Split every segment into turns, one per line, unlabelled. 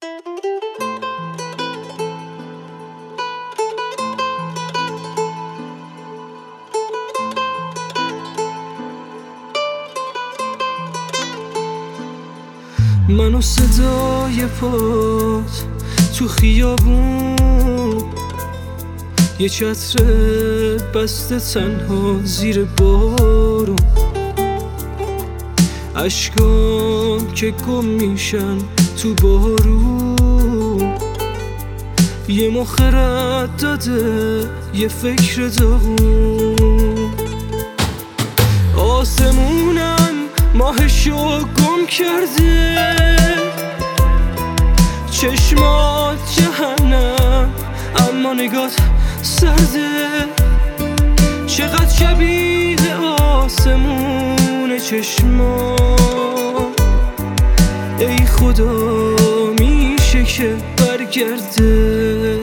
منو صدای پات تو خیابون، یه چتر بسته تنها زیر بارون، اشکام که گم میشن تو بارون، یه مخرد داده یه فکر داغون. آسمونم ماهشو گم کرده، چشمات جهنم اما نگات سرده، چقدر شبیه آسمون چشمات، ای خدا میشه که برگرده.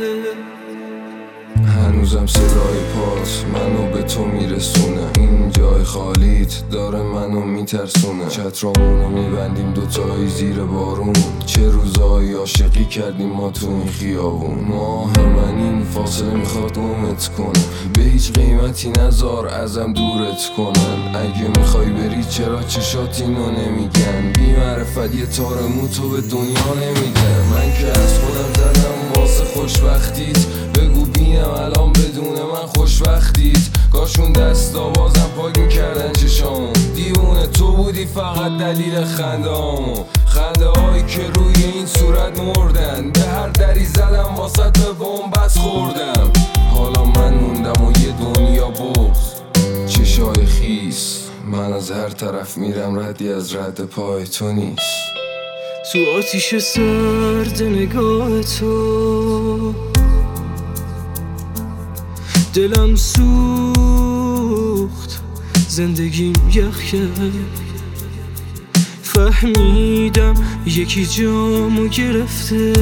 هنوزم صدای پات منو به تو میرسونه، این جای خالیت داره منو میترسونه. چترامونو میبندیم دوتایی زیر بارون، چه روزایی عاشقی کردیم ما تو این خیابون. ماه من این فاصله میخواد گمت کنه، به هیچ قیمتی نذار ازم دورت کنن. اگه میخوای بری چرا چشات اینو نمیگن؟ بی معرفت یه تار موتو به دنیا نمیدن. من که از خودم زدم واسه خوشبختیت، بگو بینم الان بدون من خوشبختیت. کاشون دستا بازم پاک میکردن چشامو، دیوونه تو بودی فقط دلیل خنده هامو. خنده هایی که روی این صورت مردن، به هر دری زدم واسه به بومبست خوردم. حالا من موندم و یه دنیا بغض، چشای خیس، من از هر طرف میرم ردی از رد پای تو نیست.
تو آتیش سرد نگاه تو دلم سوخت، زندگیم یخ کرد، فهمیدم یکی جامو گرفته.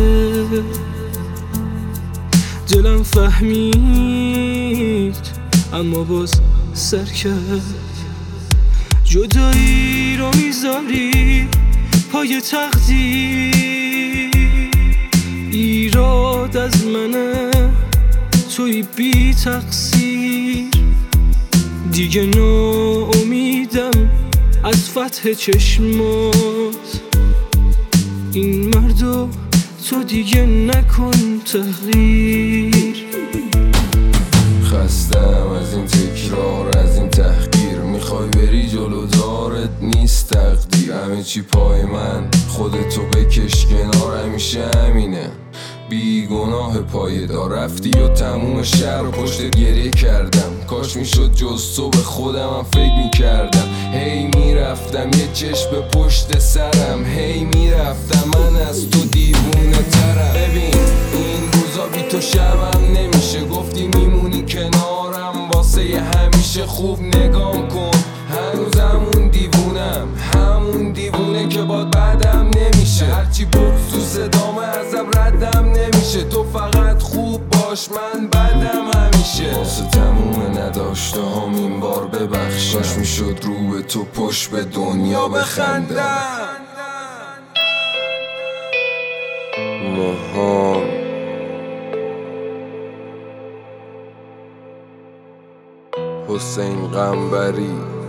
دلم فهمید اما باز سر کرد، جدایی رو میذاری پای تقدیر، ایراد از منه توی بی تقصیر. دیگه ناامیدم از فتح چشمات، این مردو تو دیگه نکن تغییر.
خستم از این تکرار، از این تحقیر، میخوای بری جلو دارت نیست تقدیر. همه چی پای من، خودتو بکش کنار، همیشه همینه بی گناه پایدار. رفتی و تموم شهر و پشت گریه کردم، کاش میشد جز تو به خودم هم فکر میکردم. هی میرفتم یه چشم به پشت سرم، هی میرفتم من از تو دیوونه ترم. ببین این روزا بی تو شبم نمیشه، گفتی میمونی کنارم واسه یه همیشه. خوب نگام کن هنوز همون دیوونم، همون دیوونه که باد بعدم نمیشه. هرچی بغض تو صدامه ازم ردم نمیشه، تو فقط خوب باش من بدم همیشه. واسه تموم نداشته هم این بار ببخشم، کاش میشد رو به تو پشت به دنیا بخندم. ماهام حسین قنبری